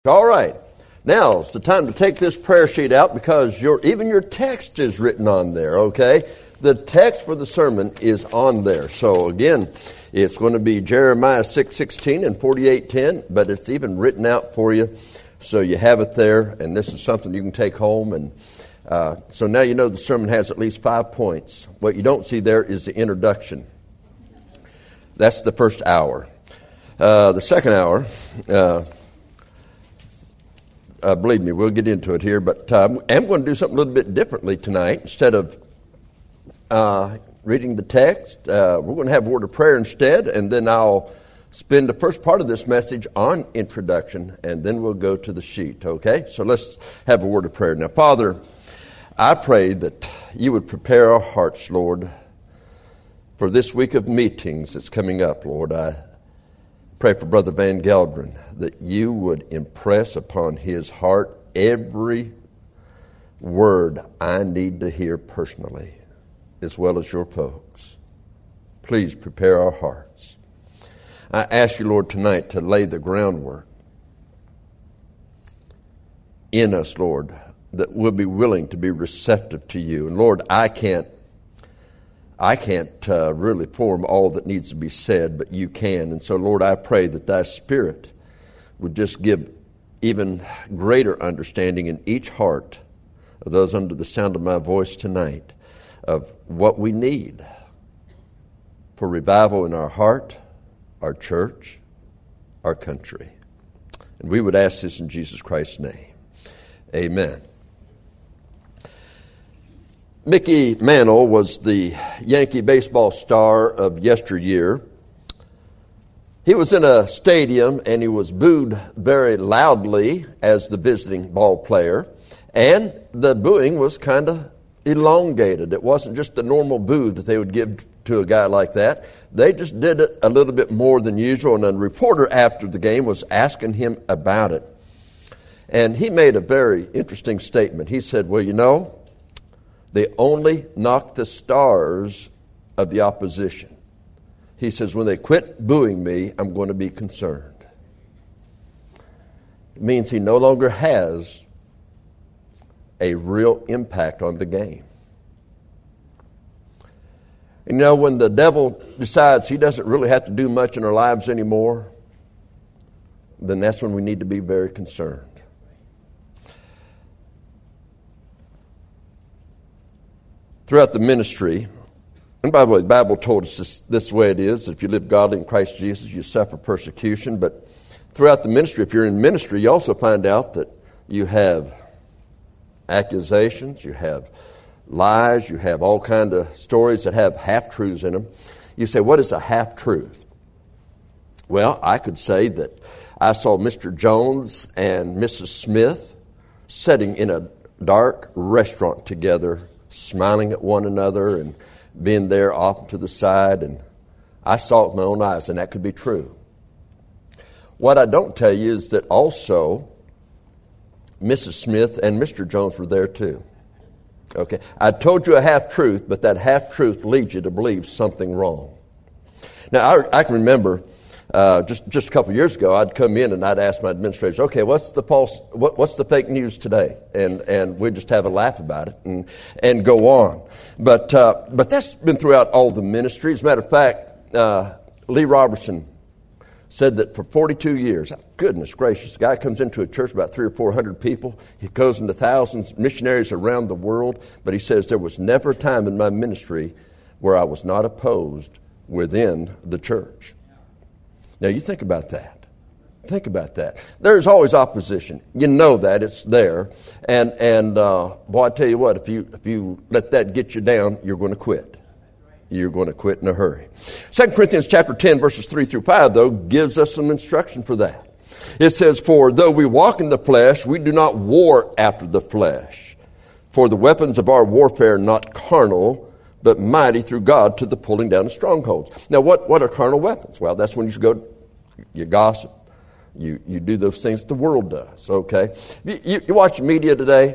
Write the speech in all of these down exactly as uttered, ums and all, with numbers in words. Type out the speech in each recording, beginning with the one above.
All right. Now, it's the time to take this prayer sheet out because your even your text is written on there, okay? The text for the sermon is on there. So, again, it's going to be Jeremiah six sixteen and forty-eight ten, but it's even written out for you. So you have it there, and this is something you can take home. And uh, so now you know the sermon has at least five points. What you don't see there is the introduction. That's the first hour. Uh, the second hour... Uh, Uh, believe me, we'll get into it here, but uh, I'm going to do something a little bit differently tonight. Instead of uh, reading the text, uh, we're going to have a word of prayer instead, and then I'll spend the first part of this message on introduction, and then we'll go to the sheet, okay? So let's have a word of prayer. Now, Father, I pray that you would prepare our hearts, Lord, for this week of meetings that's coming up, Lord. I pray for Brother Van Gelderen that you would impress upon his heart every word I need to hear personally, as well as your folks. Please prepare our hearts. I ask you, Lord, tonight to lay the groundwork in us, Lord, that we'll be willing to be receptive to you. And Lord, I can't I can't uh, really form all that needs to be said, but you can. And so, Lord, I pray that thy Spirit would just give even greater understanding in each heart of those under the sound of my voice tonight of what we need for revival in our heart, our church, our country. And we would ask this in Jesus Christ's name. Amen. Mickey Mantle was the Yankee baseball star of yesteryear. He was in a stadium and he was booed very loudly as the visiting ball player. And the booing was kind of elongated. It wasn't just the normal boo that they would give to a guy like that. They just did it a little bit more than usual. And a reporter after the game was asking him about it. And he made a very interesting statement. He said, well, you know, they only knock the stars of the opposition. He says, when they quit booing me, I'm going to be concerned. It means he no longer has a real impact on the game. And you know, when the devil decides he doesn't really have to do much in our lives anymore, then that's when we need to be very concerned. Throughout the ministry, and by the way, the Bible told us this, this way it is. If you live godly in Christ Jesus, you suffer persecution. But throughout the ministry, if you're in ministry, you also find out that you have accusations, you have lies, you have all kinds of stories that have half-truths in them. You say, what is a half-truth? Well, I could say that I saw Mister Jones and Missus Smith sitting in a dark restaurant together, smiling at one another and being there off to the side. And I saw it with my own eyes, and that could be true. What I don't tell you is that also Missus Smith and Mister Jones were there too. Okay, I told you a half-truth, but that half-truth leads you to believe something wrong. Now, I, I can remember uh, just, just a couple of years ago, I'd come in and I'd ask my administrators, okay, what's the false, what, what's the fake news today? And and we'd just have a laugh about it and, and go on. But uh, but that's been throughout all the ministries. As a matter of fact, uh, Lee Robertson said that for forty-two years, goodness gracious, the guy comes into a church about three or four hundred people. He goes into thousands, missionaries around the world. But he says there was never a time in my ministry where I was not opposed within the church. Now, you think about that. Think about that. There's always opposition. You know that. It's there. And, and uh, boy, I tell you what, if you, if you let that get you down, you're going to quit. You're going to quit in a hurry. Second Corinthians chapter ten, verses three through five, though, gives us some instruction for that. It says, for though we walk in the flesh, we do not war after the flesh. For the weapons of our warfare are not carnal, but mighty through God to the pulling down of strongholds. Now, what, what are carnal weapons? Well, that's when you go, you gossip, you, you do those things that the world does, okay? You, you, you watch the media today.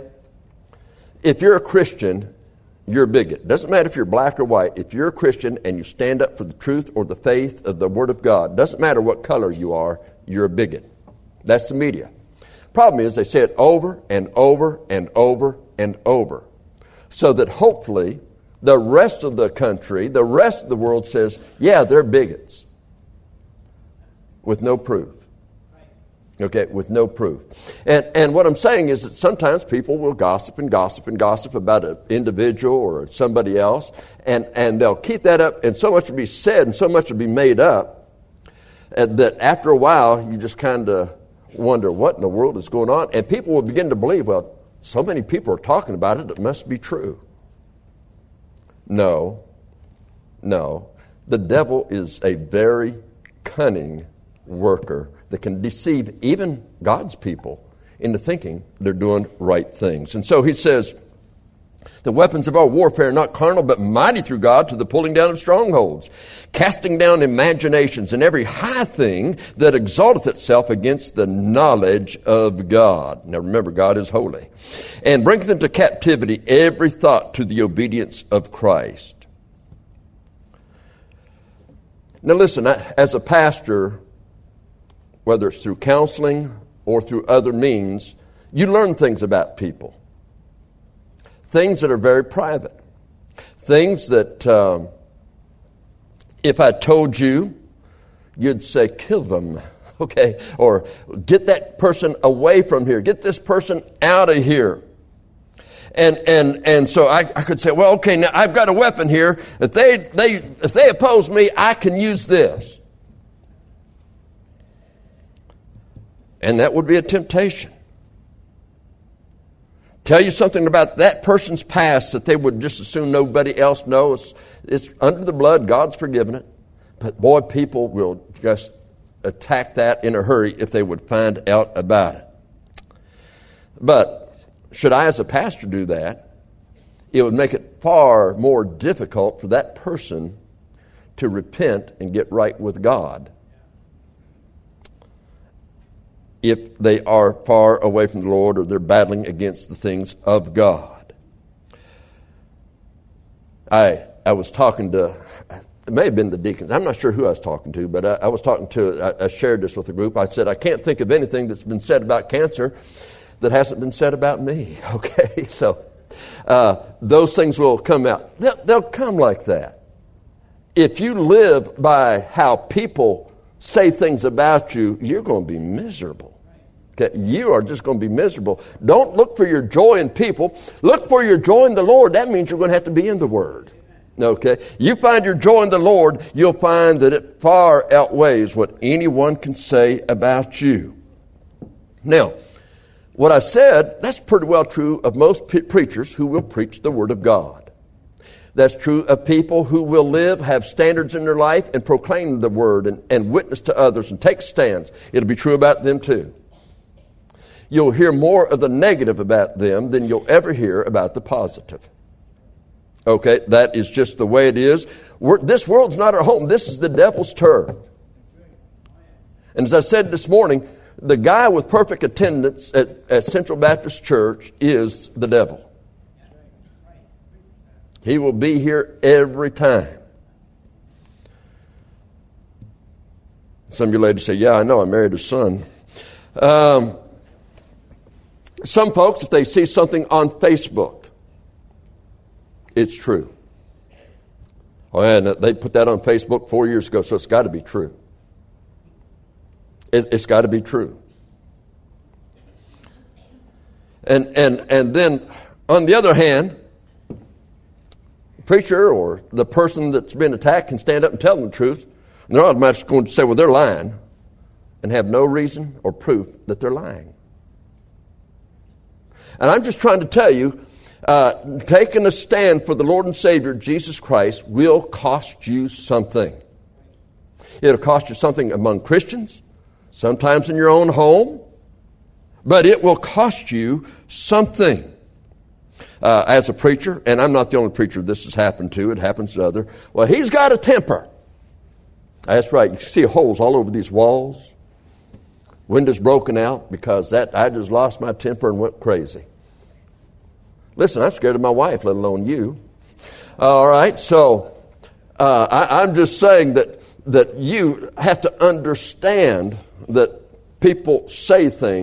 If you're a Christian, you're a bigot. Doesn't matter if you're black or white. If you're a Christian and you stand up for the truth or the faith of the Word of God, doesn't matter what color you are, you're a bigot. That's the media. Problem is they say it over and over and over and over, so that hopefully the rest of the country, the rest of the world says, yeah, they're bigots, with no proof. Okay, with no proof. And and what I'm saying is that sometimes people will gossip and gossip and gossip about an individual or somebody else, and, and they'll keep that up, and so much will be said and so much will be made up that after a while you just kind of wonder what in the world is going on. And people will begin to believe, well, so many people are talking about it, it must be true. No, no. The devil is a very cunning worker that can deceive even God's people into thinking they're doing right things. And so he says, the weapons of our warfare are not carnal, but mighty through God to the pulling down of strongholds, casting down imaginations and every high thing that exalteth itself against the knowledge of God. Now remember, God is holy. And bringeth into captivity every thought to the obedience of Christ. Now listen, as a pastor, whether it's through counseling or through other means, you learn things about people. Things that are very private. Things that um, if I told you, you'd say, kill them, okay? Or get that person away from here. Get this person out of here. And and and so I, I could say, well, okay, now I've got a weapon here. If they they if they oppose me, I can use this. And that would be a temptation. Tell you something about that person's past that they would just assume nobody else knows. It's under the blood. God's forgiven it. But boy, people will just attack that in a hurry if they would find out about it. But should I as a pastor do that, it would make it far more difficult for that person to repent and get right with God if they are far away from the Lord or they're battling against the things of God. I I was talking to, it may have been the deacons, I'm not sure who I was talking to, but I, I was talking to, I, I shared this with a group. I said, I can't think of anything that's been said about cancer that hasn't been said about me, okay? So uh, those things will come out. They'll, they'll come like that. If you live by how people say things about you, you're going to be miserable. Okay, you are just going to be miserable. Don't look for your joy in people. Look for your joy in the Lord. That means you're going to have to be in the Word. Okay? You find your joy in the Lord, you'll find that it far outweighs what anyone can say about you. Now, what I said, that's pretty well true of most pe- preachers who will preach the Word of God. That's true of people who will live, have standards in their life, and proclaim the Word and, and witness to others and take stands. It'll be true about them too. You'll hear more of the negative about them than you'll ever hear about the positive. Okay, that is just the way it is. We're, this world's not our home. This is the devil's turf. And as I said this morning, the guy with perfect attendance at, at Central Baptist Church is the devil. He will be here every time. Some of you ladies say, yeah, I know, I married a son. Um, some folks, if they see something on Facebook, it's true. Oh, and they put that on Facebook four years ago, so it's got to be true. It, it's got to be true. And and and then, on the other hand, the preacher or the person that's been attacked can stand up and tell them the truth, and they're automatically going to say, well, they're lying, and have no reason or proof that they're lying. And I'm just trying to tell you, uh, taking a stand for the Lord and Savior, Jesus Christ, will cost you something. It'll cost you something among Christians, sometimes in your own home, but it will cost you something. Uh, as a preacher, and I'm not the only preacher this has happened to, it happens to others. Well, he's got a temper. That's right. You see holes all over these walls. Windows broken out because that I just lost my temper and went crazy. Listen, I'm scared of my wife, let alone you. All right, so uh, I, I'm just saying that that you have to understand that people say things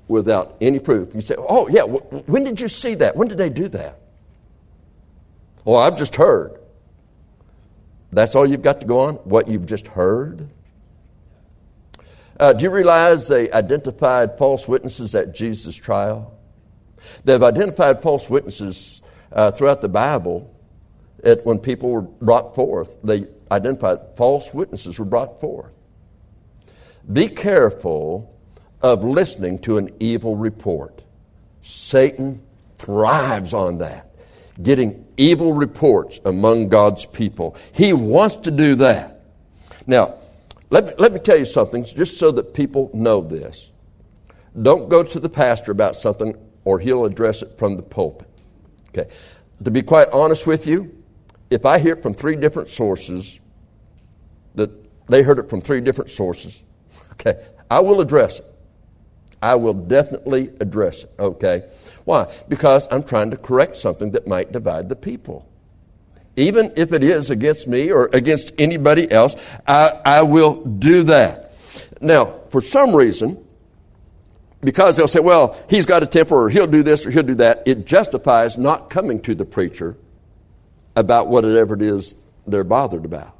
without any proof. You say, oh, yeah, when did you see that? When did they do that? Oh, I've just heard. That's all you've got to go on? What you've just heard? Uh, do you realize they identified false witnesses at Jesus' trial? They've identified false witnesses uh, throughout the Bible. At, when people were brought forth, they identified false witnesses were brought forth. Be careful of listening to an evil report. Satan thrives on that, getting evil reports among God's people. He wants to do that. Now, let me, let me tell you something, just so that people know this. Don't go to the pastor about something, or he'll address it from the pulpit. Okay. To be quite honest with you, if I hear it from three different sources, that they heard it from three different sources, okay, I will address it. I will definitely address it, okay? Why? Because I'm trying to correct something that might divide the people. Even if it is against me or against anybody else, I, I will do that. Now, for some reason, because they'll say, well, he's got a temper, or he'll do this, or he'll do that, it justifies not coming to the preacher about whatever it is they're bothered about.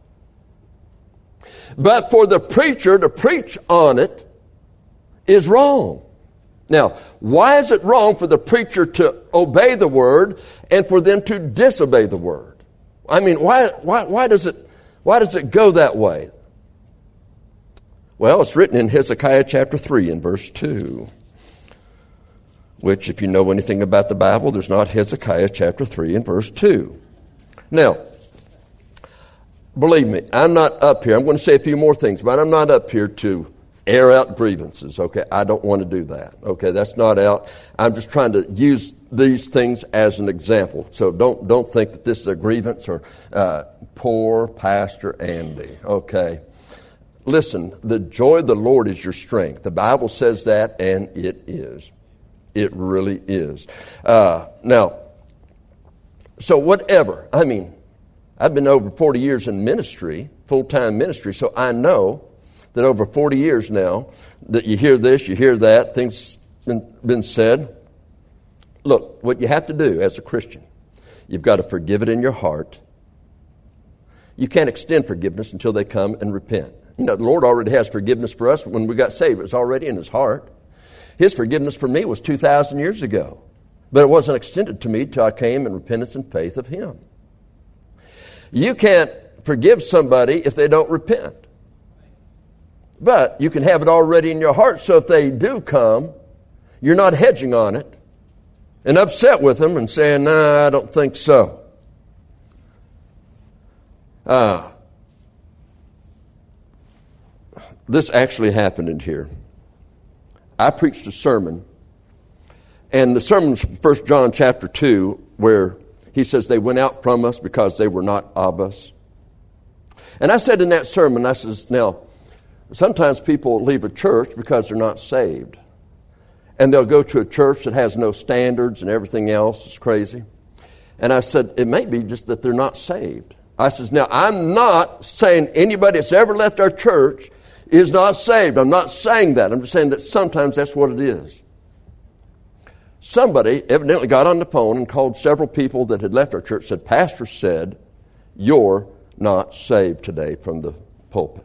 But for the preacher to preach on it is wrong. Now, why is it wrong for the preacher to obey the word and for them to disobey the word? I mean, why, why, why does it, why does it go that way? Well, it's written in Hezekiah chapter three and verse two, which, if you know anything about the Bible, there's not Hezekiah chapter three and verse two. Now, believe me, I'm not up here. I'm going to say a few more things, but I'm not up here to air out grievances, okay? I don't want to do that, okay? That's not out. I'm just trying to use these things as an example. So don't don't think that this is a grievance or uh, poor Pastor Andy, okay? Listen, the joy of the Lord is your strength. The Bible says that, and it is. It really is. Uh, now, so whatever, I mean, I've been over forty years in ministry, full-time ministry, so I know that over forty years now, that you hear this, you hear that, things been, been said. Look, what you have to do as a Christian, you've got to forgive it in your heart. You can't extend forgiveness until they come and repent. You know, the Lord already has forgiveness for us when we got saved. It was already in His heart. His forgiveness for me was two thousand years ago. But it wasn't extended to me till I came in repentance and faith of Him. You can't forgive somebody if they don't repent. But you can have it already in your heart, so if they do come, you're not hedging on it and upset with them and saying, nah, I don't think so. Uh, this actually happened in here. I preached a sermon, and the sermon's from First John chapter two, where he says they went out from us because they were not of us. And I said in that sermon, I says, now, sometimes people leave a church because they're not saved. And they'll go to a church that has no standards and everything else is crazy. And I said, it may be just that they're not saved. I says, now, I'm not saying anybody that's ever left our church is not saved. I'm not saying that. I'm just saying that sometimes that's what it is. Somebody evidently got on the phone and called several people that had left our church, said, Pastor said, you're not saved today from the pulpit.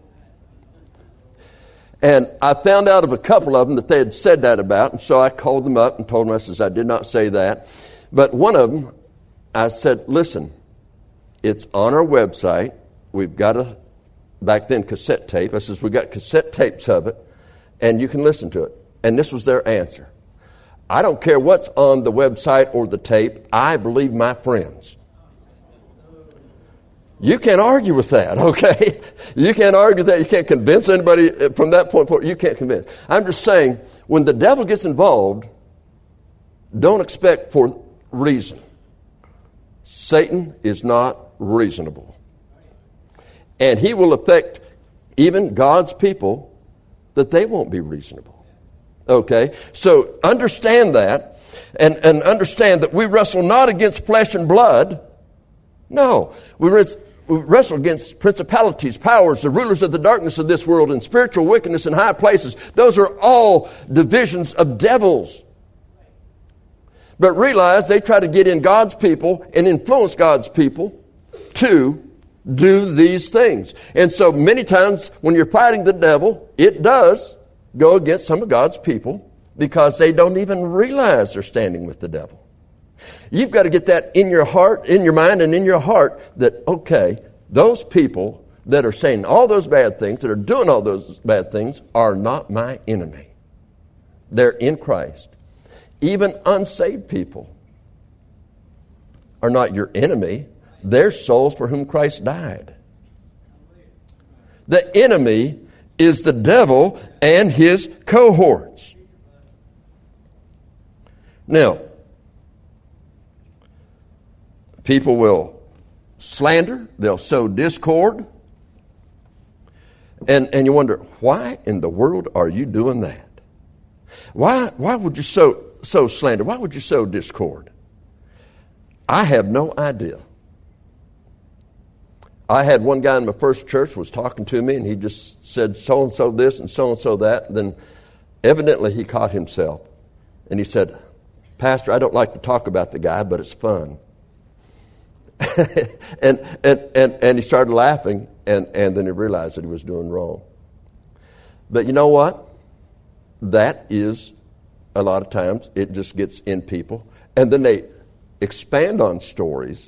And I found out of a couple of them that they had said that about, and so I called them up and told them, I says, I did not say that. But one of them, I said, listen, it's on our website. We've got a, back then, cassette tape. I says, we got cassette tapes of it, and you can listen to it. And this was their answer. I don't care what's on the website or the tape. I believe my friends. You can't argue with that, okay? You can't argue that. You can't convince anybody from that point forward. You can't convince. I'm just saying, when the devil gets involved, don't expect for reason. Satan is not reasonable. And he will affect even God's people that they won't be reasonable. Okay? So understand that, and, and understand that we wrestle not against flesh and blood. No. We res- We wrestle against principalities, powers, the rulers of the darkness of this world, and spiritual wickedness in high places. Those are all divisions of devils. But realize they try to get in God's people and influence God's people to do these things. And so many times when you're fighting the devil, it does go against some of God's people because they don't even realize they're standing with the devil. You've got to get that in your heart, in your mind, and in your heart that, okay, those people that are saying all those bad things, that are doing all those bad things, are not my enemy. They're in Christ. Even unsaved people are not your enemy. They're souls for whom Christ died. The enemy is the devil and his cohorts. Now, people will slander, they'll sow discord, and, and you wonder, why in the world are you doing that? Why, why would you sow, sow slander? Why would you sow discord? I have no idea. I had one guy in my first church was talking to me, and he just said so-and-so this and so-and-so that. And then evidently he caught himself. And he said, Pastor, I don't like to talk about the guy, but it's fun. and, and, and, and he started laughing, and, and then he realized that he was doing wrong. But you know what? That is, a lot of times, it just gets in people. And then they expand on stories.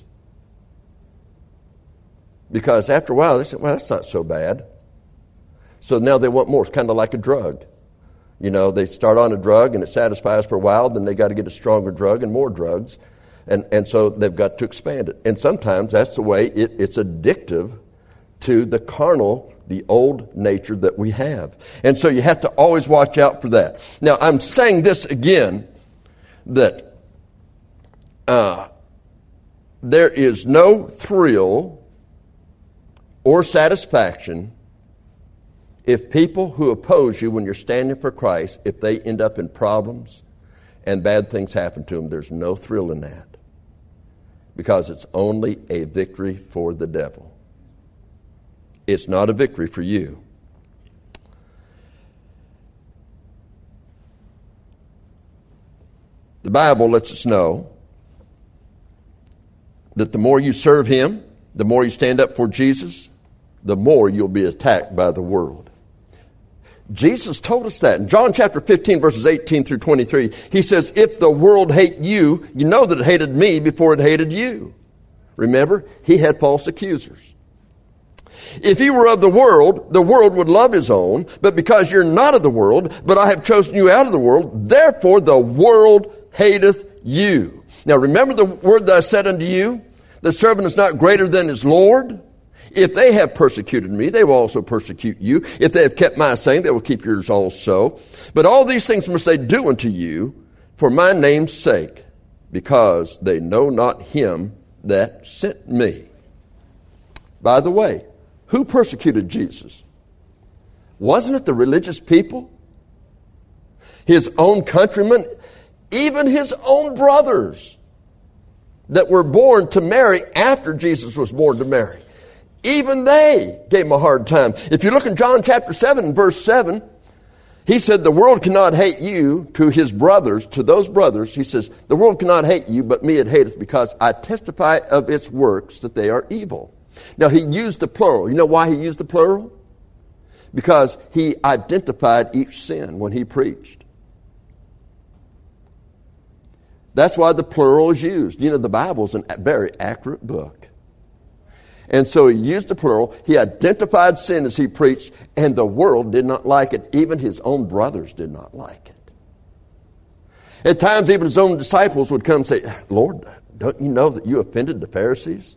Because after a while, they say, well, that's not so bad. So now they want more. It's kind of like a drug. You know, they start on a drug and it satisfies for a while, then they got to get a stronger drug and more drugs. And and so they've got to expand it. And sometimes that's the way it, it's addictive to the carnal, the old nature that we have. And so you have to always watch out for that. Now, I'm saying this again, that uh, there is no thrill or satisfaction if people who oppose you when you're standing for Christ, if they end up in problems and bad things happen to them, there's no thrill in that. Because it's only a victory for the devil. It's not a victory for you. The Bible lets us know that the more you serve Him, the more you stand up for Jesus, the more you'll be attacked by the world. Jesus told us that. In John chapter fifteen, verses eighteen through twenty-three, He says, if the world hate you, you know that it hated me before it hated you. Remember, He had false accusers. If He were of the world, the world would love His own, but because you're not of the world, but I have chosen you out of the world, therefore the world hateth you. Now remember the word that I said unto you, the servant is not greater than his Lord. If they have persecuted me, they will also persecute you. If they have kept my saying, they will keep yours also. But all these things must they do unto you for my name's sake, because they know not Him that sent me. By the way, who persecuted Jesus? Wasn't it the religious people? His own countrymen, even His own brothers that were born to Mary after Jesus was born to Mary. Even they gave Him a hard time. If you look in John chapter seven, verse seven, He said, the world cannot hate you to His brothers, to those brothers. He says, the world cannot hate you, but me it hateth, because I testify of its works that they are evil. Now, He used the plural. You know why He used the plural? Because He identified each sin when He preached. That's why the plural is used. You know, the Bible's a very accurate book. And so He used the plural. He identified sin as He preached, and the world did not like it. Even His own brothers did not like it. At times, even His own disciples would come and say, Lord, don't you know that you offended the Pharisees?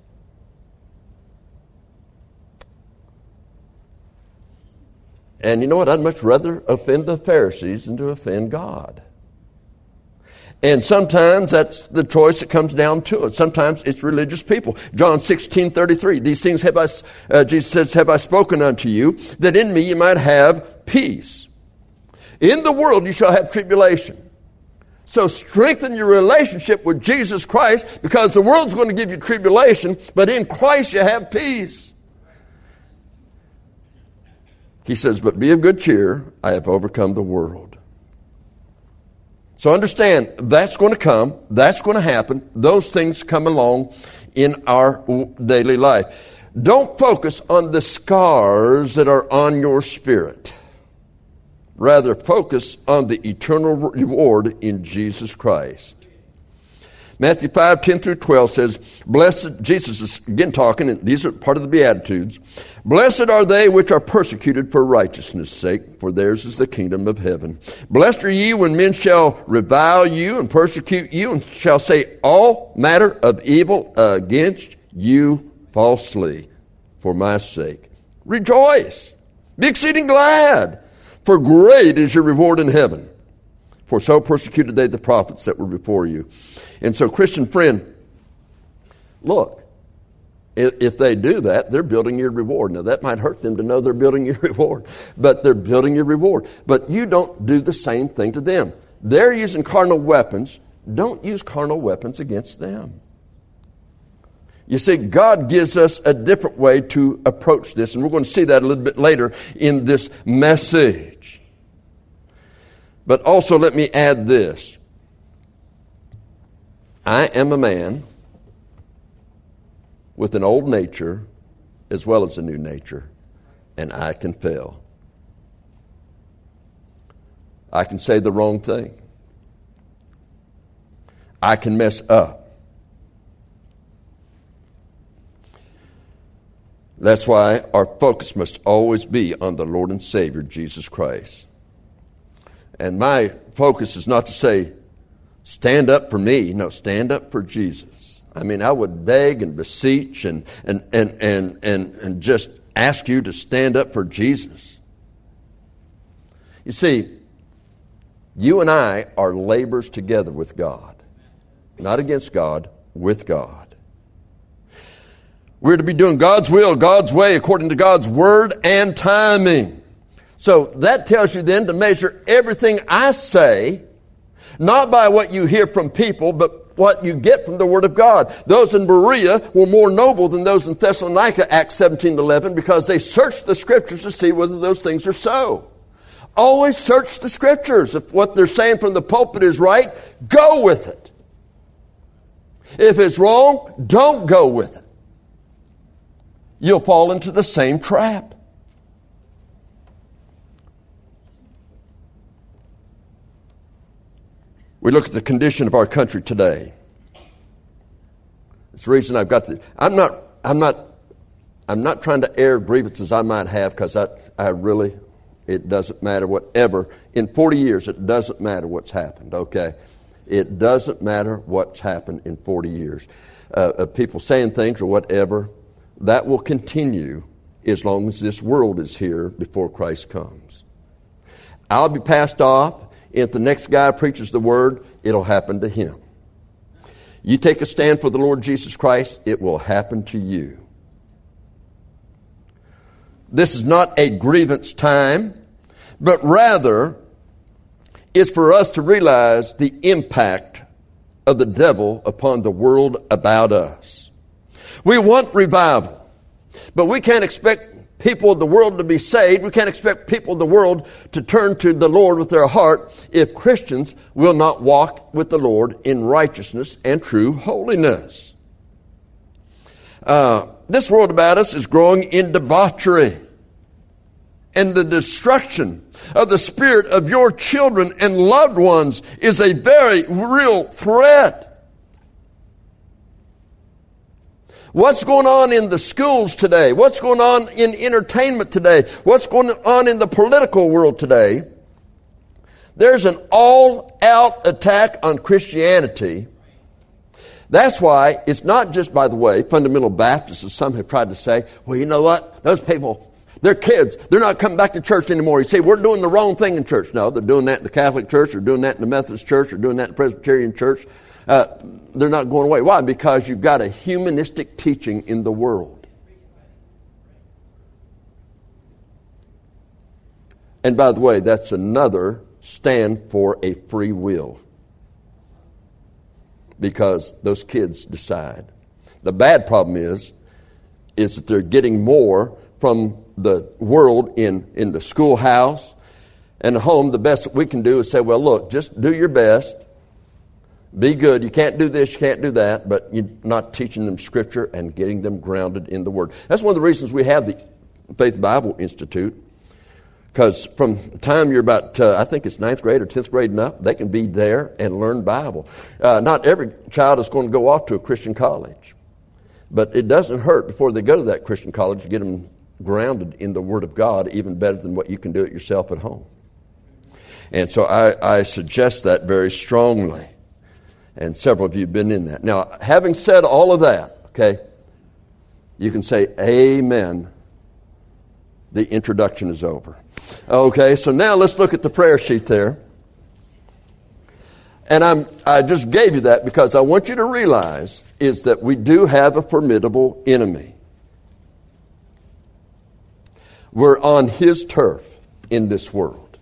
And you know what? I'd much rather offend the Pharisees than to offend God. And sometimes that's the choice that comes down to it. Sometimes it's religious people. John sixteen thirty-three. These things have I, uh, Jesus says, have I spoken unto you, that in me you might have peace. In the world you shall have tribulation. So strengthen your relationship with Jesus Christ, because the world's going to give you tribulation, but in Christ you have peace. He says, but be of good cheer, I have overcome the world. So understand, that's going to come, that's going to happen. Those things come along in our daily life. Don't focus on the scars that are on your spirit. Rather, focus on the eternal reward in Jesus Christ. Matthew five, ten through twelve says, Blessed, Jesus is again talking, and these are part of the Beatitudes. Blessed are they which are persecuted for righteousness' sake, for theirs is the kingdom of heaven. Blessed are ye when men shall revile you and persecute you, and shall say all manner of evil against you falsely for my sake. Rejoice, be exceeding glad, for great is your reward in heaven. For so persecuted they the prophets that were before you. And so, Christian friend, look, if they do that, they're building your reward. Now, that might hurt them to know they're building your reward, but they're building your reward. But you don't do the same thing to them. They're using carnal weapons. Don't use carnal weapons against them. You see, God gives us a different way to approach this, and we're going to see that a little bit later in this message. But also let me add this. I am a man with an old nature as well as a new nature, and I can fail. I can say the wrong thing. I can mess up. That's why our focus must always be on the Lord and Savior, Jesus Christ. And my focus is not to say, stand up for me. No, stand up for Jesus. I mean, I would beg and beseech and, and, and, and, and, and just ask you to stand up for Jesus. You see, you and I are laborers together with God. Not against God, with God. We're to be doing God's will, God's way, according to God's word and timing. So that tells you then to measure everything I say, not by what you hear from people, but what you get from the Word of God. Those in Berea were more noble than those in Thessalonica, Acts seventeen eleven, because they searched the Scriptures to see whether those things are so. Always search the Scriptures. If what they're saying from the pulpit is right, go with it. If it's wrong, don't go with it. You'll fall into the same trap. We look at the condition of our country today. It's the reason I've got the. I'm not. I'm not. I'm not trying to air grievances I might have, because I. I really. It doesn't matter whatever. In forty years, it doesn't matter what's happened. Okay, it doesn't matter what's happened in forty years. Uh, of people saying things or whatever. That will continue as long as this world is here before Christ comes. I'll be passed off. If the next guy preaches the word, it'll happen to him. You take a stand for the Lord Jesus Christ, it will happen to you. This is not a grievance time, but rather it's for us to realize the impact of the devil upon the world about us. We want revival, but we can't expect people of the world to be saved. We can't expect people of the world to turn to the Lord with their heart if Christians will not walk with the Lord in righteousness and true holiness. Uh, this world about us is growing in debauchery, and the destruction of the spirit of your children and loved ones is a very real threat. What's going on in the schools today? What's going on in entertainment today? What's going on in the political world today? There's an all-out attack on Christianity. That's why it's not just, by the way, fundamental Baptists, as some have tried to say, well, you know what? Those people, they're kids. They're not coming back to church anymore. You say, we're doing the wrong thing in church. No, they're doing that in the Catholic Church, or doing that in the Methodist Church, or doing that in the Presbyterian Church. Uh, they're not going away. Why? Because you've got a humanistic teaching in the world. And by the way, that's another stand for a free will. because those kids decide. The bad problem is, is that they're getting more from the world in, in the schoolhouse and the home. The best that we can do is say, well, look, just do your best. Be good. You can't do this, you can't do that, but you're not teaching them Scripture and getting them grounded in the Word. That's one of the reasons we have the Faith Bible Institute, because from the time you're about, uh, I think it's ninth grade or tenth grade and up, they can be there and learn Bible. Uh, not every child is going to go off to a Christian college, but it doesn't hurt before they go to that Christian college to get them grounded in the Word of God, even better than what you can do it yourself at home. And so I, I suggest that very strongly. And several of you have been in that. Now, having said all of that, okay, you can say amen. The introduction is over. Okay, so now let's look at the prayer sheet there. And I'm, I just gave you that because I want you to realize is that we do have a formidable enemy. We're on his turf in this world.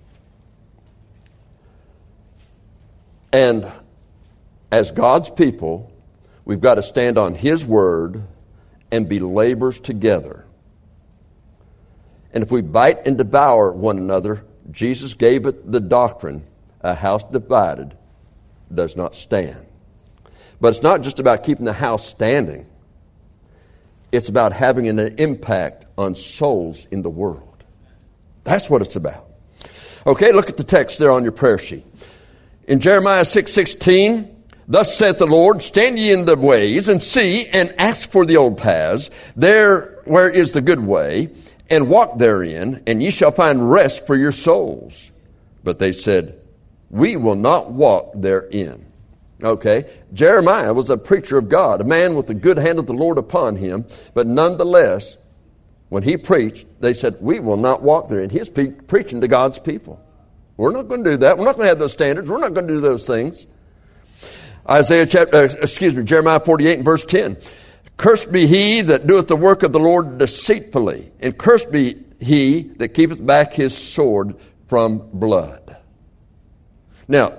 And as God's people, we've got to stand on his word and be laborers together. And if we bite and devour one another, Jesus gave it the doctrine, a house divided does not stand. But it's not just about keeping the house standing. It's about having an impact on souls in the world. That's what it's about. Okay, look at the text there on your prayer sheet. In Jeremiah six sixteen, thus saith the Lord, stand ye in the ways, and see, and ask for the old paths, there where is the good way, and walk therein, and ye shall find rest for your souls. But they said, we will not walk therein. Okay, Jeremiah was a preacher of God, a man with the good hand of the Lord upon him, but nonetheless, when he preached, they said, we will not walk therein. He's pe- preaching to God's people. We're not going to do that. We're not going to have those standards. We're not going to do those things. Isaiah chapter, uh, excuse me, Jeremiah forty-eight and verse ten. Cursed be he that doeth the work of the Lord deceitfully, and cursed be he that keepeth back his sword from blood. Now,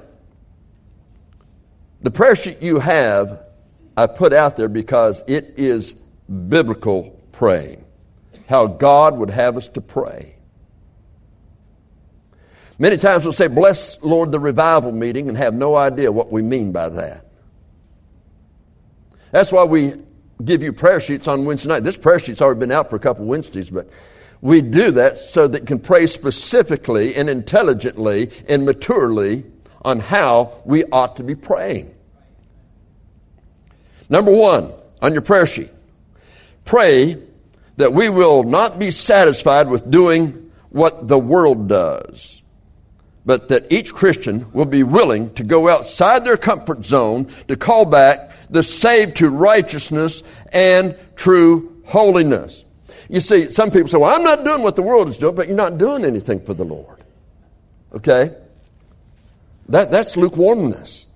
the prayer sheet you have, I put out there because it is biblical praying. How God would have us to pray. Many times we'll say, bless, Lord, the revival meeting, and have no idea what we mean by that. That's why we give you prayer sheets on Wednesday night. This prayer sheet's already been out for a couple Wednesdays, but we do that so that you can pray specifically and intelligently and maturely on how we ought to be praying. Number one, on your prayer sheet, pray that we will not be satisfied with doing what the world does, but that each Christian will be willing to go outside their comfort zone to call back the saved to righteousness and true holiness. You see, some people say, well, I'm not doing what the world is doing, but you're not doing anything for the Lord. Okay? That, that's lukewarmness.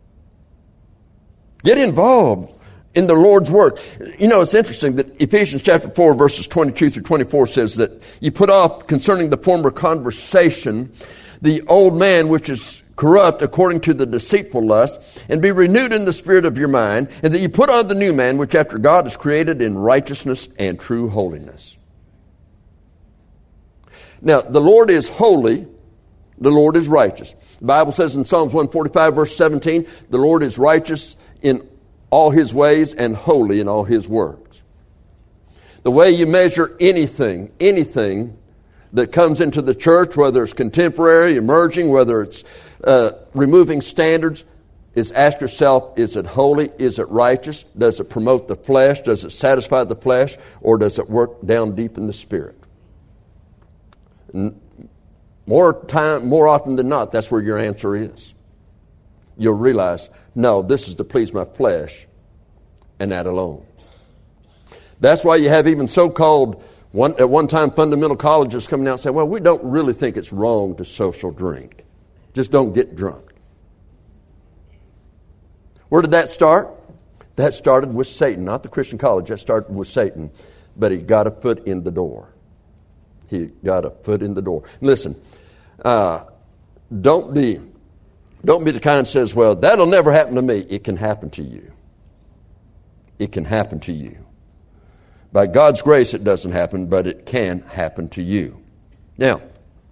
Get involved in the Lord's work. You know, it's interesting that Ephesians chapter four, verses twenty-two through twenty-four says that you put off concerning the former conversation the old man which is corrupt according to the deceitful lust, and be renewed in the spirit of your mind, and that you put on the new man which after God is created in righteousness and true holiness. Now, the Lord is holy, the Lord is righteous. The Bible says in Psalms one forty-five, verse seventeen, the Lord is righteous in all his ways and holy in all his works. The way you measure anything, anything that comes into the church, whether it's contemporary, emerging, whether it's uh, removing standards, is ask yourself, is it holy? Is it righteous? Does it promote the flesh? Does it satisfy the flesh? Or does it work down deep in the spirit? More time, more often than not, that's where your answer is. You'll realize, no, this is to please my flesh, and that alone. That's why you have even so-called, one, at one time, fundamental colleges coming out and saying, well, we don't really think it's wrong to social drink. Just don't get drunk. Where did that start? That started with Satan, not the Christian college. That started with Satan, but he got a foot in the door. He got a foot in the door. Listen, uh, don't be Don't be the kind that says, well, that'll never happen to me. It can happen to you. It can happen to you. By God's grace, it doesn't happen, but it can happen to you. Now,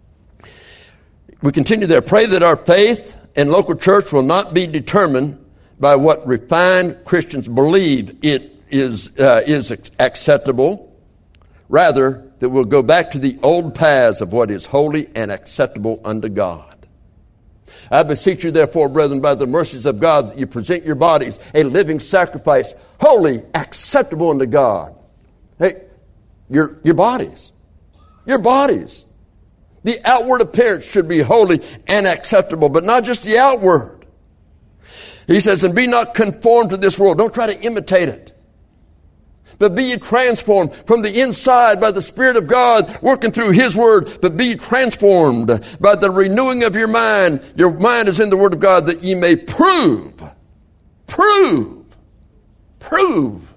we continue there. Pray that our faith and local church will not be determined by what refined Christians believe it is, uh, is acceptable. Rather, that we'll go back to the old paths of what is holy and acceptable unto God. I beseech you, therefore, brethren, by the mercies of God, that you present your bodies a living sacrifice, holy, acceptable unto God. Hey, your, your bodies. Your bodies. The outward appearance should be holy and acceptable, but not just the outward. He says, and be not conformed to this world. Don't try to imitate it. But be ye transformed from the inside by the Spirit of God working through His Word. But be ye transformed by the renewing of your mind. Your mind is in the Word of God, that ye may prove, prove, prove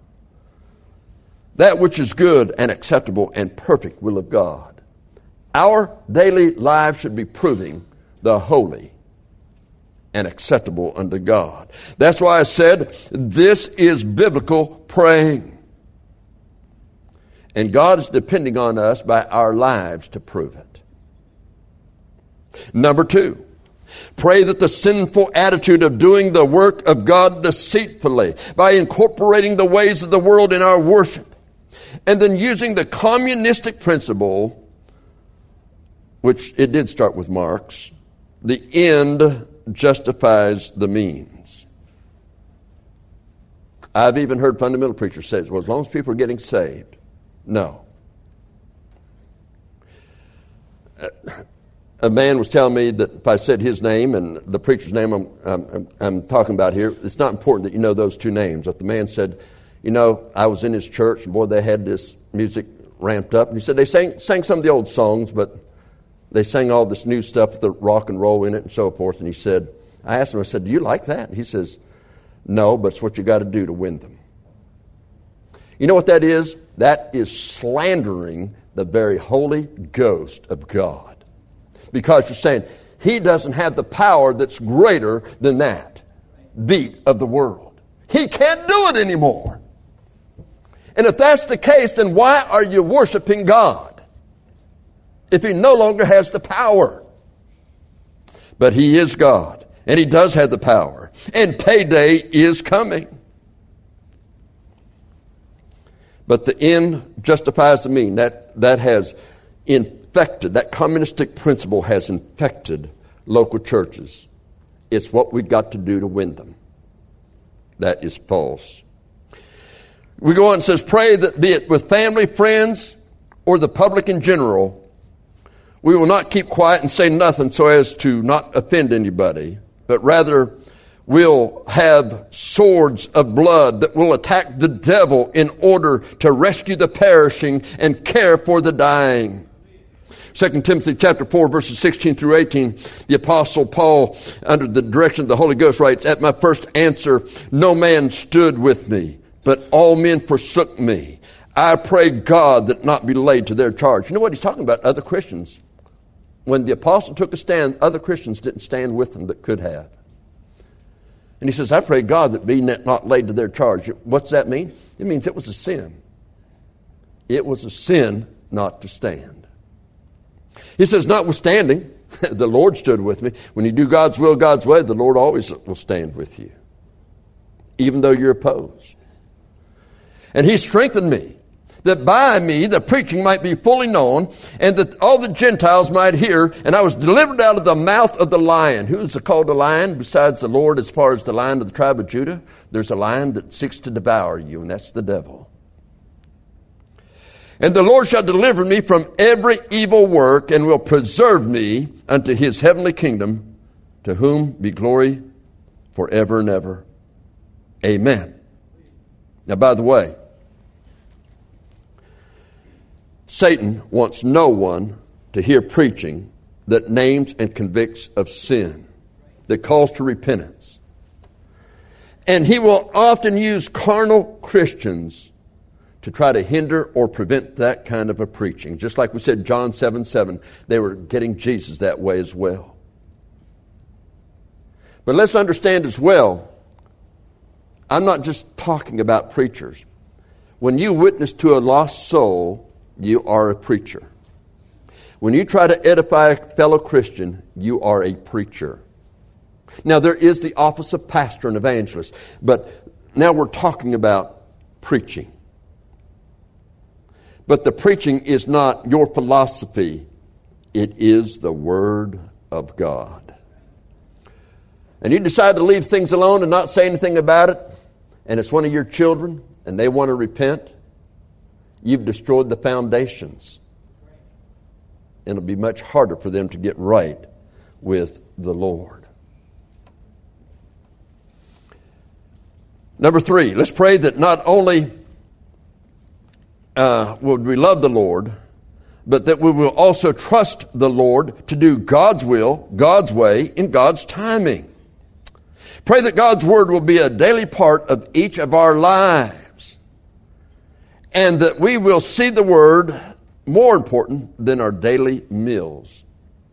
that which is good and acceptable and perfect will of God. Our daily lives should be proving the holy and acceptable unto God. That's why I said this is biblical praying. And God is depending on us by our lives to prove it. Number two, pray that the sinful attitude of doing the work of God deceitfully, by incorporating the ways of the world in our worship, and then using the communistic principle, which it did start with Marx, the end justifies the means. I've even heard fundamental preachers say, well, as long as people are getting saved. No. A man was telling me that if I said his name and the preacher's name I'm, I'm, I'm talking about here, it's not important that you know those two names. But the man said, you know, I was in his church, and boy, they had this music ramped up. And he said they sang, sang some of the old songs, but they sang all this new stuff with the rock and roll in it and so forth. And he said, I asked him, I said, do you like that? He says, no, but it's what you got to do to win them. You know what that is? That is slandering the very Holy Ghost of God. Because you're saying, He doesn't have the power that's greater than that beat of the world. He can't do it anymore. And if that's the case, then why are you worshiping God if He no longer has the power? But He is God, and He does have the power, and payday is coming. But the end justifies the mean. That, that has infected, that communistic principle has infected local churches. It's what we've got to do to win them. That is false. We go on and says, pray that be it with family, friends, or the public in general, we will not keep quiet and say nothing so as to not offend anybody, but rather we'll have swords of blood that will attack the devil in order to rescue the perishing and care for the dying. Second Timothy chapter four, verses sixteen through eighteen, the Apostle Paul, under the direction of the Holy Ghost, writes, at my first answer, no man stood with me, but all men forsook me. I pray God that not be laid to their charge. You know what he's talking about? Other Christians. When the apostle took a stand, other Christians didn't stand with him that could have. And he says, I pray God that be not laid to their charge. What's that mean? It means it was a sin. It was a sin not to stand. He says, notwithstanding, the Lord stood with me. When you do God's will, God's way, the Lord always will stand with you, even though you're opposed. And He strengthened me, that by me the preaching might be fully known, and that all the Gentiles might hear. And I was delivered out of the mouth of the lion. Who is called a lion besides the Lord as far as the lion of the tribe of Judah? There's a lion that seeks to devour you, and that's the devil. And the Lord shall deliver me from every evil work, and will preserve me unto His heavenly kingdom, to whom be glory forever and ever. Amen. Now, by the way, Satan wants no one to hear preaching that names and convicts of sin, that calls to repentance. And he will often use carnal Christians to try to hinder or prevent that kind of a preaching. Just like we said, John seven seven, they were getting Jesus that way as well. But let's understand as well, I'm not just talking about preachers. When you witness to a lost soul, you are a preacher. When you try to edify a fellow Christian, you are a preacher. Now, there is the office of pastor and evangelist, but now we're talking about preaching. But the preaching is not your philosophy. It is the Word of God. And you decide to leave things alone and not say anything about it, and it's one of your children, and they want to repent, you've destroyed the foundations. And it'll be much harder for them to get right with the Lord. Number three, let's pray that not only uh, would we love the Lord, but that we will also trust the Lord to do God's will, God's way, in God's timing. Pray that God's Word will be a daily part of each of our lives, and that we will see the Word more important than our daily meals.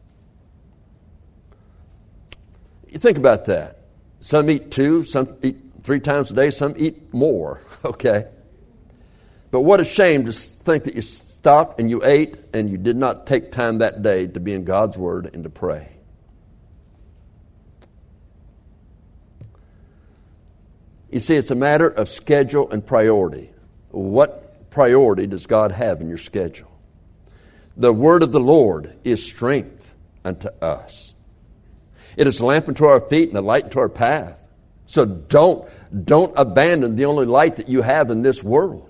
You think about that. Some eat two, some eat three times a day, some eat more, okay? But what a shame to think that you stopped and you ate and you did not take time that day to be in God's Word and to pray. You see, it's a matter of schedule and priority. What priority does God have in your schedule? The Word of the Lord is strength unto us. It is a lamp unto our feet and a light unto our path. So don't, don't abandon the only light that you have in this world.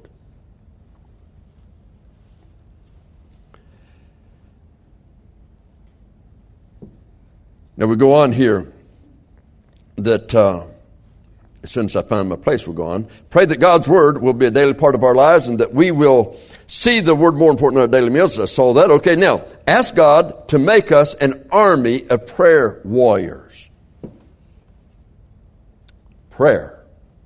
Now we go on here that... Uh, As soon as I find my place, we'll go on. Pray that God's Word will be a daily part of our lives and that we will see the Word more important in our daily meals. I saw that. Okay, now, ask God to make us an army of prayer warriors. Prayer.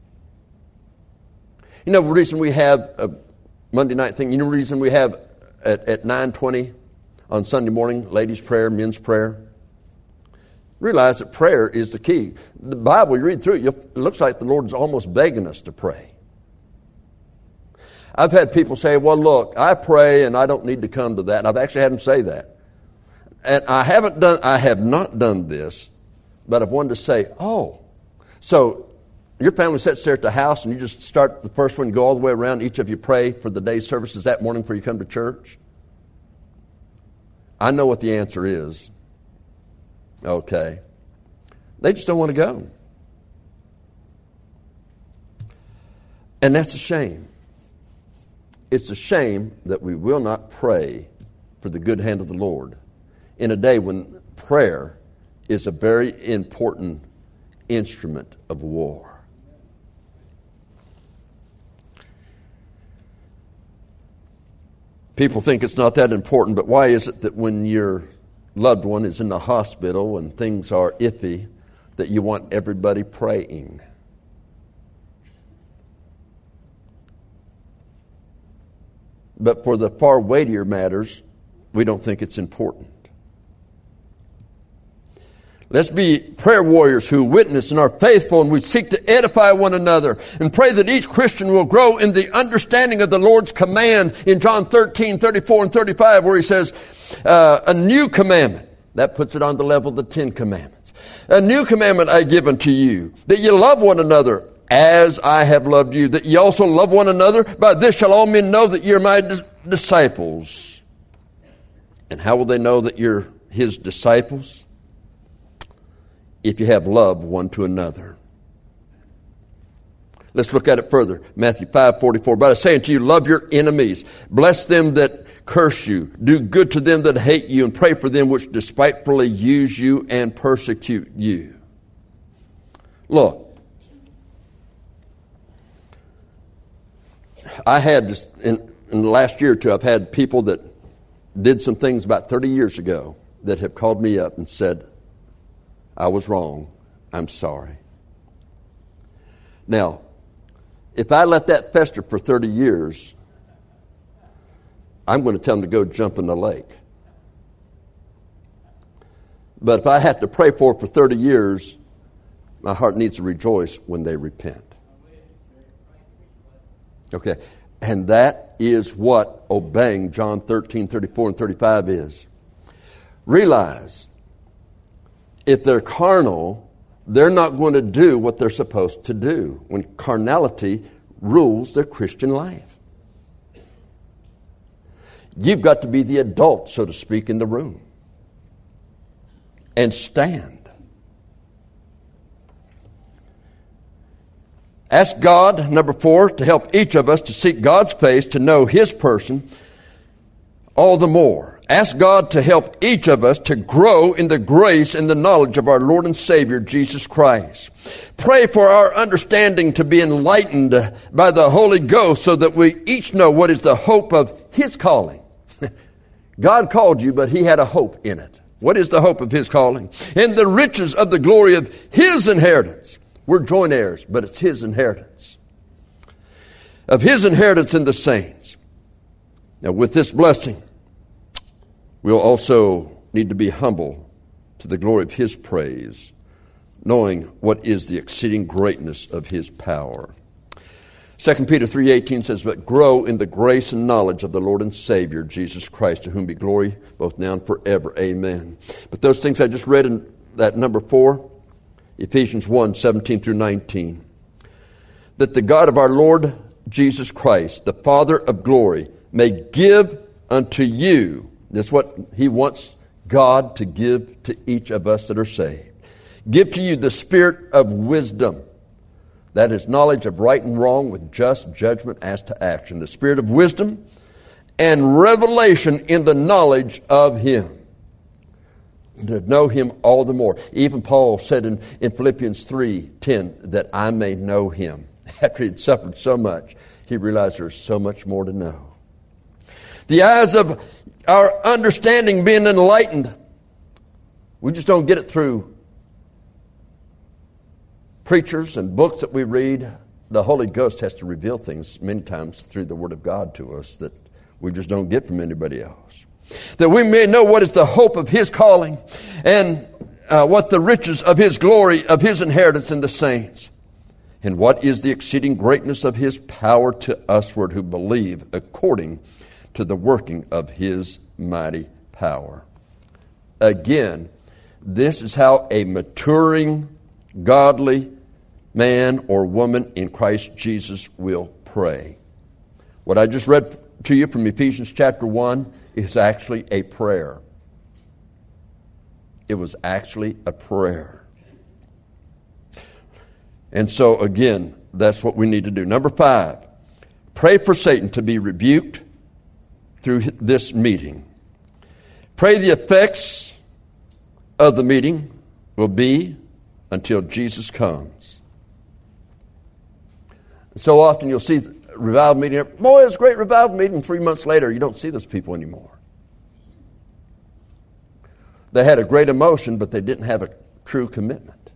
You know the reason we have a Monday night thing? You know the reason we have at, at nine twenty on Sunday morning, ladies' prayer, men's prayer? Realize that prayer is the key. The Bible, you read through it, it looks like the Lord's almost begging us to pray. I've had people say, well, look, I pray and I don't need to come to that. And I've actually had them say that. And I haven't done, I have not done this, but I've wanted to say, oh, so your family sits there at the house and you just start the first one, go all the way around, each of you pray for the day's services that morning before you come to church? I know what the answer is. Okay. They just don't want to go. And that's a shame. It's a shame that we will not pray for the good hand of the Lord in a day when prayer is a very important instrument of war. People think it's not that important, but why is it that when your loved one is in the hospital and things are iffy, that you want everybody praying? But for the far weightier matters, we don't think it's important. Let's be prayer warriors who witness and are faithful, and we seek to edify one another and pray that each Christian will grow in the understanding of the Lord's command in John thirteen, thirty-four and thirty-five, where he says, uh, a new commandment. That puts it on the level of the Ten Commandments. A new commandment I give unto you, that you love one another as I have loved you, that ye also love one another. By this shall all men know that ye are my dis- disciples. And how will they know that you're his disciples? If you have love one to another. Let's look at it further. Matthew five forty-four. But I say unto you, love your enemies. Bless them that curse you. Do good to them that hate you. And pray for them which despitefully use you and persecute you. Look. I had this, in, in the last year or two, I've had people that did some things about thirty years ago that have called me up and said, I was wrong. I'm sorry. Now, if I let that fester for thirty years, I'm going to tell them to go jump in the lake. But if I have to pray for it for thirty years, My heart needs to rejoice when they repent. Okay. And that is what obeying John thirteen, thirty-four, and thirty-five is. Realize, if they're carnal, they're not going to do what they're supposed to do when carnality rules their Christian life. You've got to be the adult, so to speak, in the room. And stand. Ask God, number four, to help each of us to seek God's face, to know His person all the more. Ask God to help each of us to grow in the grace and the knowledge of our Lord and Savior, Jesus Christ. Pray for our understanding to be enlightened by the Holy Ghost so that we each know what is the hope of His calling. God called you, but He had a hope in it. What is the hope of His calling? And the riches of the glory of His inheritance. We're joint heirs, but it's His inheritance. Of His inheritance in the saints. Now, with this blessing, we'll also need to be humble to the glory of His praise, knowing what is the exceeding greatness of His power. Second Peter three eighteen says, but grow in the grace and knowledge of the Lord and Savior, Jesus Christ, to whom be glory both now and forever. Amen. But those things I just read in that number four, Ephesians one, seventeen through nineteen, that the God of our Lord Jesus Christ, the Father of glory, may give unto you, that's what He wants God to give to each of us that are saved, give to you the spirit of wisdom, that is knowledge of right and wrong with just judgment as to action, the spirit of wisdom and revelation in the knowledge of Him. To know Him all the more. Even Paul said in, in Philippians three ten, that I may know Him. After he had suffered so much, he realized there's so much more to know. The eyes of our understanding being enlightened. We just don't get it through preachers and books that we read. The Holy Ghost has to reveal things many times through the Word of God to us that we just don't get from anybody else. That we may know what is the hope of His calling and uh, what the riches of His glory, of His inheritance in the saints, and what is the exceeding greatness of His power to usward who believe according to the working of His mighty power. Again, this is how a maturing, godly man or woman in Christ Jesus will pray. What I just read to you from Ephesians chapter one is actually a prayer. It was actually a prayer. And so again, that's what we need to do. Number five, pray for Satan to be rebuked through this meeting. Pray the effects of the meeting will be until Jesus comes. So often you'll see revival meeting. Boy, it's a great revival meeting. Three months later, you don't see those people anymore. They had a great emotion, but they didn't have a true commitment.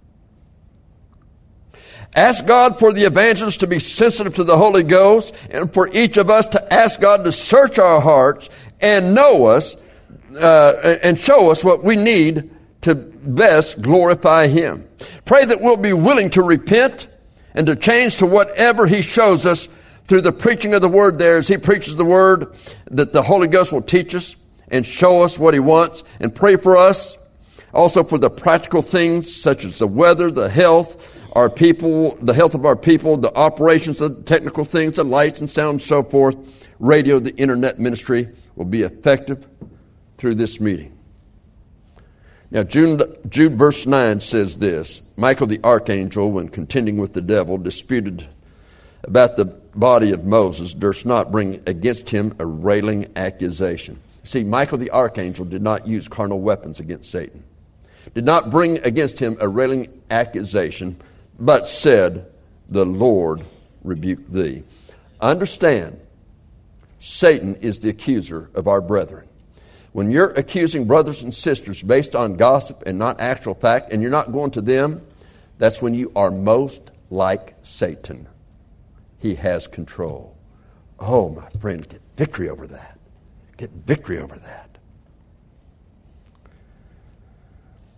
Ask God for the evangelists to be sensitive to the Holy Ghost, and for each of us to ask God to search our hearts and know us uh, and show us what we need to best glorify Him. Pray that we'll be willing to repent and to change to whatever He shows us through the preaching of the Word there. As He preaches the Word, that the Holy Ghost will teach us and show us what He wants. And pray for us also for the practical things such as the weather, the health, our people, the health of our people, the operations of the technical things, the lights and sound and so forth. Radio, the internet ministry will be effective through this meeting. Now, Jude, Jude verse nine says this, Michael the archangel, when contending with the devil, disputed about the body of Moses, durst not bring against him a railing accusation. See, Michael the archangel did not use carnal weapons against Satan, did not bring against him a railing accusation, but said, the Lord rebuke thee. Understand, Satan is the accuser of our brethren. When you're accusing brothers and sisters based on gossip and not actual fact, and you're not going to them, that's when you are most like Satan. He has control. Oh, my friend, get victory over that. Get victory over that.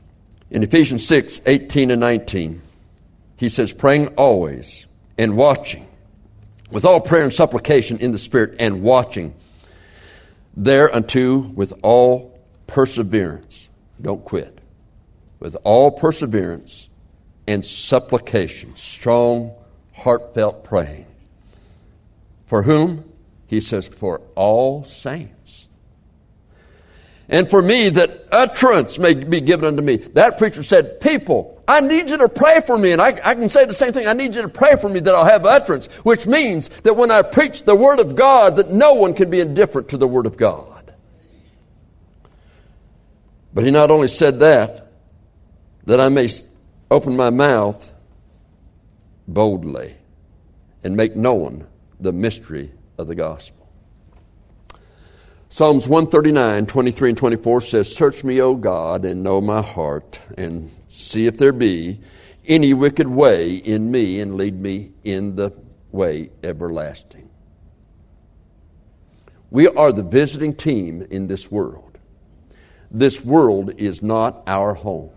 In Ephesians six, eighteen and nineteen, he says, praying always and watching, with all prayer and supplication in the Spirit, and watching thereunto with all perseverance. Don't quit. With all perseverance and supplication, strong, heartfelt praying. For whom? He says, for all saints. And for me, that utterance may be given unto me. That preacher said, people, I need you to pray for me. And I, I can say the same thing. I need you to pray for me that I'll have utterance. Which means that when I preach the Word of God, that no one can be indifferent to the Word of God. But he not only said that, that I may open my mouth boldly and make known the mystery of the gospel. Psalms one thirty-nine, twenty-three and twenty-four says, search me, O God, and know my heart, and see if there be any wicked way in me, and lead me in the way everlasting. We are the visiting team in this world. This world is not our home.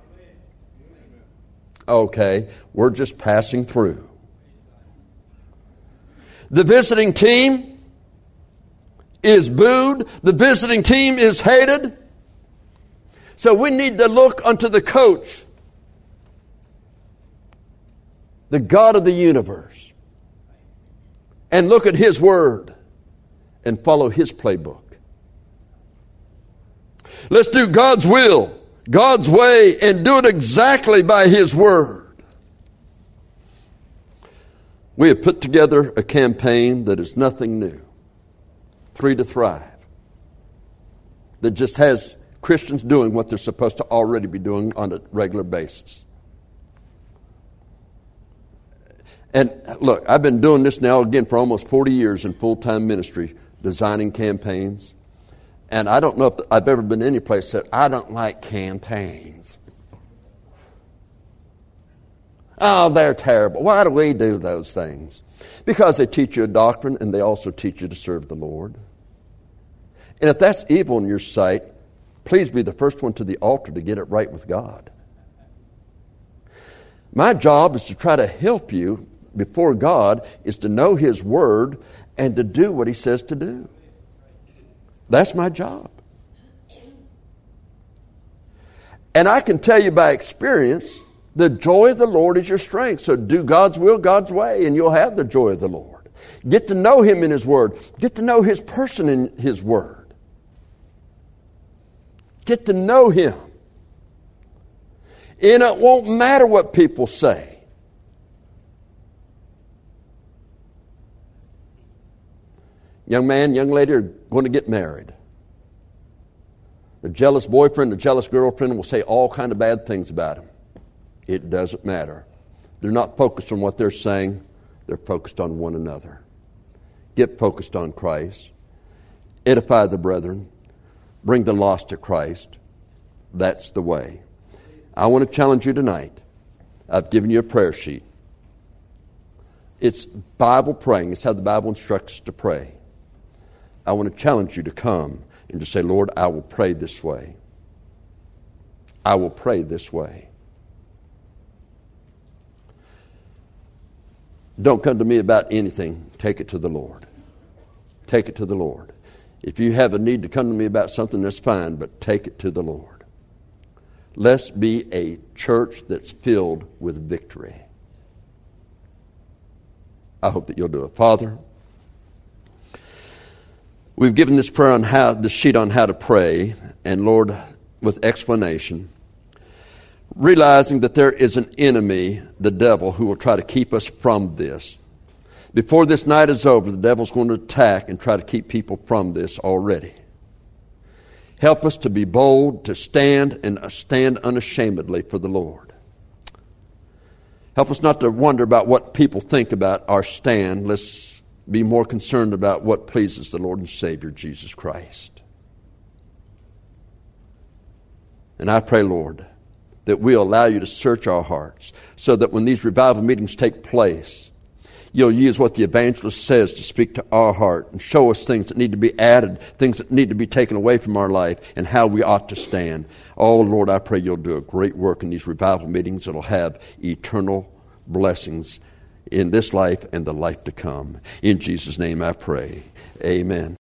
Okay, we're just passing through. The visiting team is booed. The visiting team is hated. So we need to look unto the coach, the God of the universe, and look at His Word and follow His playbook. Let's do God's will, God's way, and do it exactly by His Word. We have put together a campaign that is nothing new. Three to Thrive. That just has Christians doing what they're supposed to already be doing on a regular basis. And look, I've been doing this now again for almost forty years in full-time ministry, designing campaigns. And I don't know if I've ever been any place that I don't like campaigns. Oh, they're terrible. Why do we do those things? Because they teach you a doctrine and they also teach you to serve the Lord. And if that's evil in your sight, please be the first one to the altar to get it right with God. My job is to try to help you before God, is to know His Word and to do what He says to do. That's my job. And I can tell you by experience, the joy of the Lord is your strength. So do God's will, God's way, and you'll have the joy of the Lord. Get to know Him in His Word. Get to know His person in His Word. Get to know Him. And it won't matter what people say. Young man, young lady are going to get married. The jealous boyfriend, the jealous girlfriend will say all kind of bad things about him. It doesn't matter. They're not focused on what they're saying. They're focused on one another. Get focused on Christ. Edify the brethren. Bring the lost to Christ. That's the way. I want to challenge you tonight. I've given you a prayer sheet. It's Bible praying. It's how the Bible instructs us to pray. I want to challenge you to come and to say, Lord, I will pray this way. I will pray this way. Don't come to me about anything. Take it to the Lord. Take it to the Lord. If you have a need to come to me about something, that's fine, but take it to the Lord. Let's be a church that's filled with victory. I hope that you'll do it. Father, we've given this prayer on how, the sheet on how to pray, and Lord, with explanation, realizing that there is an enemy, the devil, who will try to keep us from this. Before this night is over, the devil's going to attack and try to keep people from this already. Help us to be bold, to stand and stand unashamedly for the Lord. Help us not to wonder about what people think about our stand. Let's be more concerned about what pleases the Lord and Savior, Jesus Christ. And I pray, Lord, that we'll allow you to search our hearts so that when these revival meetings take place, you'll use what the evangelist says to speak to our heart and show us things that need to be added, things that need to be taken away from our life, and how we ought to stand. Oh, Lord, I pray you'll do a great work in these revival meetings that'll have eternal blessings in this life and the life to come. In Jesus' name I pray. Amen.